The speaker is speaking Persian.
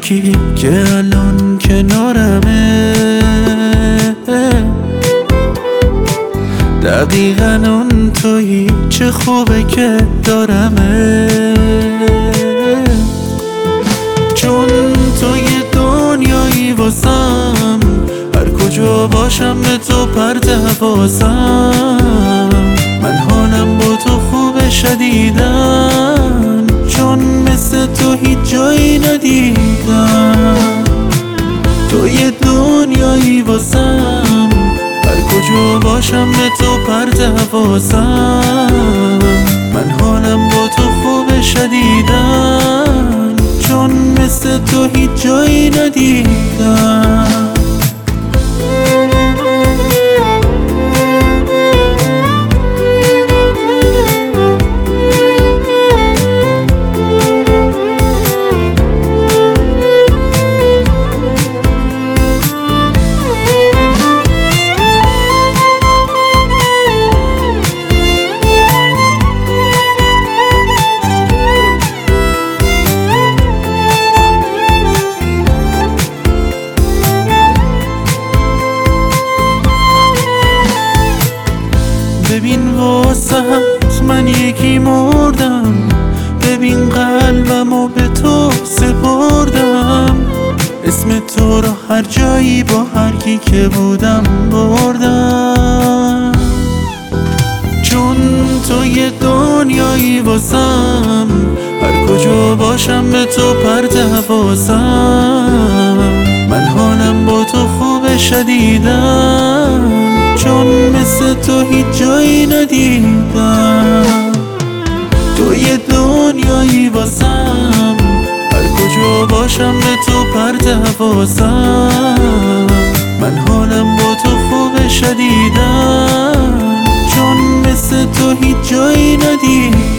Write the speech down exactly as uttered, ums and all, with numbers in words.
یکی که الان کنارمه، دقیقاً اون تویی، چه خوبه که دارمه. چون تو یه دنیایی واسم، هر کجا باشم به تو پرتواسم. من حالم با تو خوبه شدیدن، چون مثل تو هیچ جایی ندیدم. تو یه دنیایی واسم، هر کجا باشم به تو پرتواسم. من حالم با تو خوبه شدیدن، چون مثل تو هیچ جایی ندیدم. ببین واسهت من یکی مردم، ببین قلبمو به تو سپردم. اسم تو رو هر جایی با هر کی که بودم بردم. چون تو یه دنیایی واسم، هر کجا باشم به تو پرتواسم. من حالم با تو خوبه شدیدن، چون مثل تو هیچ جایی ندیدم. تو یه دنیایی واسم، هر کجا باشم به تو پرتواسم. من حالم با تو خوبه شدیدن، چون مثل تو هیچ جایی ندیدم.